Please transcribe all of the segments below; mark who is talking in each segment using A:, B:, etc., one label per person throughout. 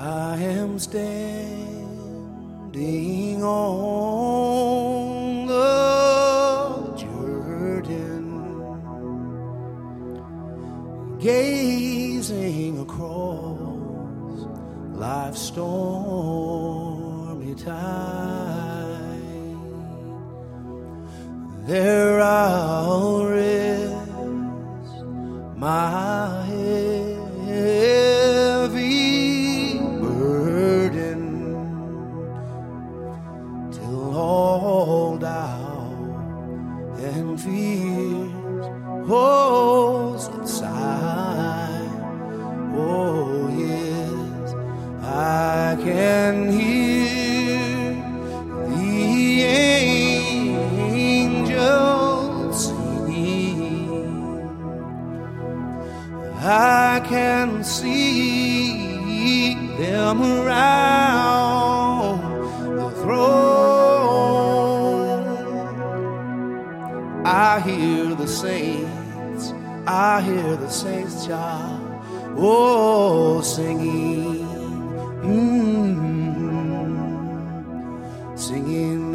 A: I am standing on the Jordan, gazing across life's stormy tide. There I'll rest my heavy burden till all doubt and fears subside. Oh yes, I can hear the angels singing. I can see them around the throne. I hear the saints, I hear the saints, child, oh, singing, singing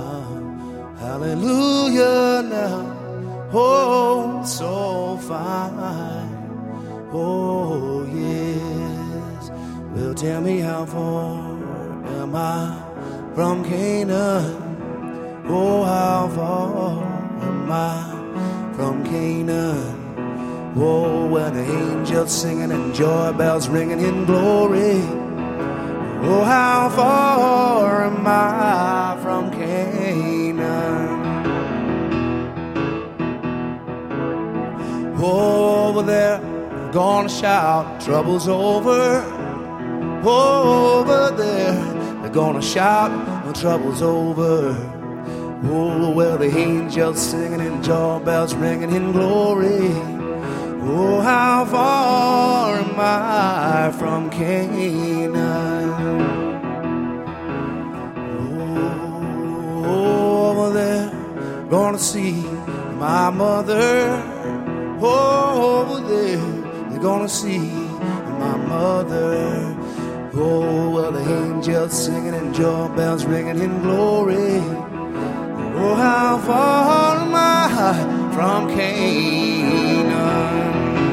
A: hallelujah now, oh, so fine. Oh yes, well tell me how far am I from Canaan? Oh, how far am I from Canaan? Oh, when the angels singing and joy bells ringing in glory. Oh, how far am I from Canaan? Oh, over there gonna shout, trouble's over. Over there, they're gonna shout, the trouble's over. Oh, well, the angels singing and joy bells ringing in glory. Oh, how far am I from Canaan? Oh, over there, gonna see my mother. Oh, over there, gonna see my mother. Oh, well, the angels singing and joy bells ringing in glory. Oh, how far am I from Canaan?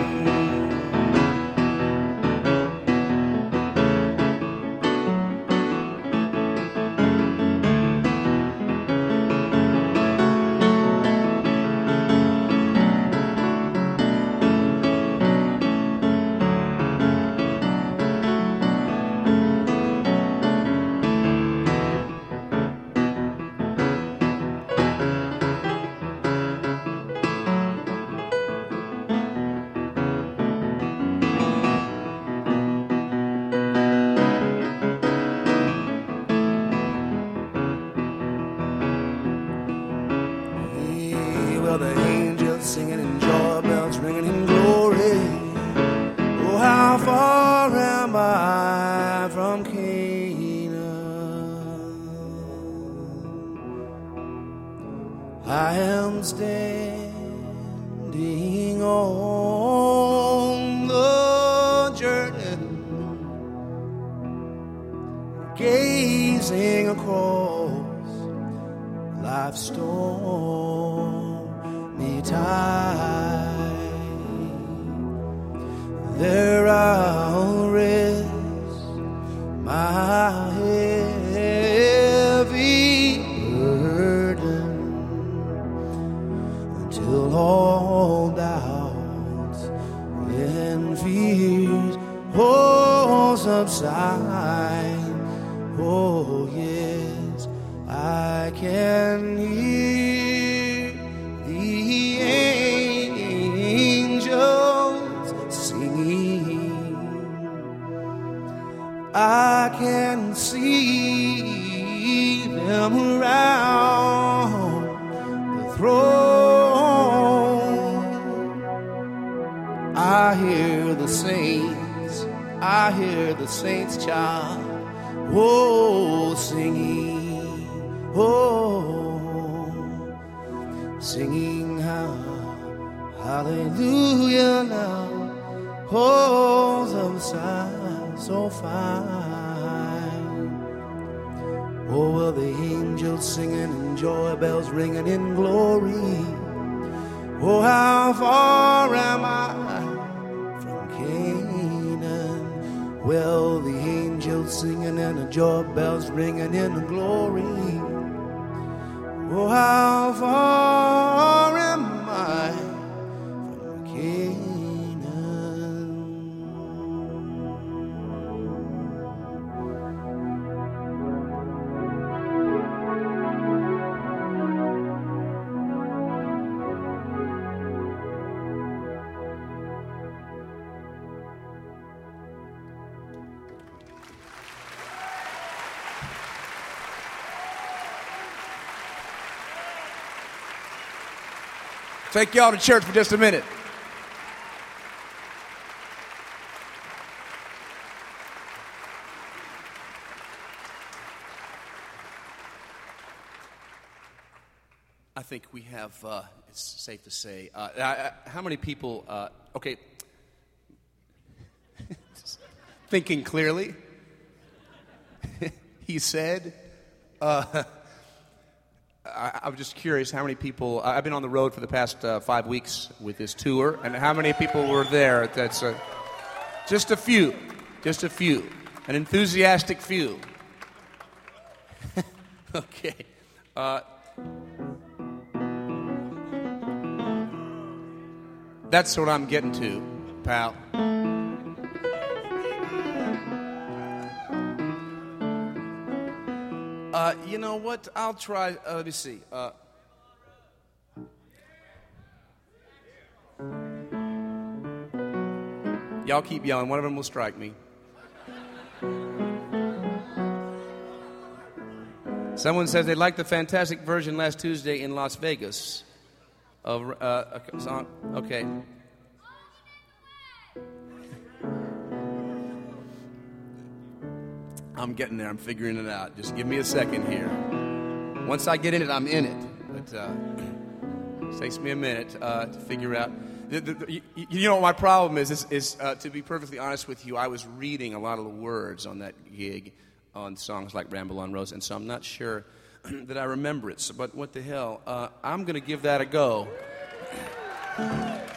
A: The angels singing and joy bells ringing in glory. Oh, how far am I from Canaan? I am standing on the Jordan, gazing across life's stormy tide. There I'll rest my heavy burden until all doubts and fears subside. Oh yes, I can hear the angels singing. I can see them around the throne. I hear the saints, I hear the saints, child, oh, singing, oh, singing hallelujah now, oh, the so fine. Oh, well, the angels singing and joy bells ringing in glory. Oh, how far am I from Canaan? Well, the angels singing and the joy bells ringing in glory. Oh, how far am I from Canaan?
B: Take y'all to church for just a minute. I think we have, it's safe to say, how many people, okay, thinking clearly, he said, I'm just curious how many people, I've been on the road for the past 5 weeks with this tour, and how many people were there? That's just a few, an enthusiastic few. Okay. That's what I'm getting to, pal. You know what? I'll try. Let me see. Y'all keep yelling. One of them will strike me. Someone says they liked the fantastic version last Tuesday in Las Vegas of a song. Okay. I'm getting there. I'm figuring it out. Just give me a second here. Once I get in it, I'm in it. But it takes me a minute to figure out. You know what my problem is to be perfectly honest with you, I was reading a lot of the words on that gig on songs like Ramble on Rose, and so I'm not sure that I remember it. So, but what the hell? I'm going to give that a go.